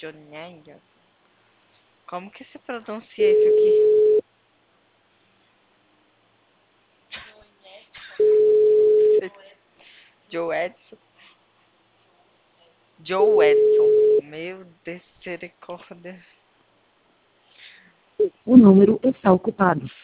Joneia. Como que se pronuncia isso aqui? Joe Edson. Joe Edson. Meu Deus, misericórdia. O número está ocupado.